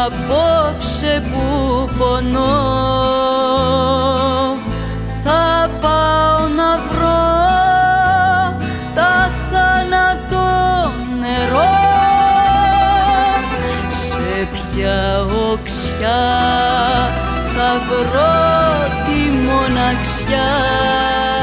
απόψε που πονώ θα πάω να βρω τα θάνατο νερό. Σε ποια οξιά θα βρω τη μοναξιά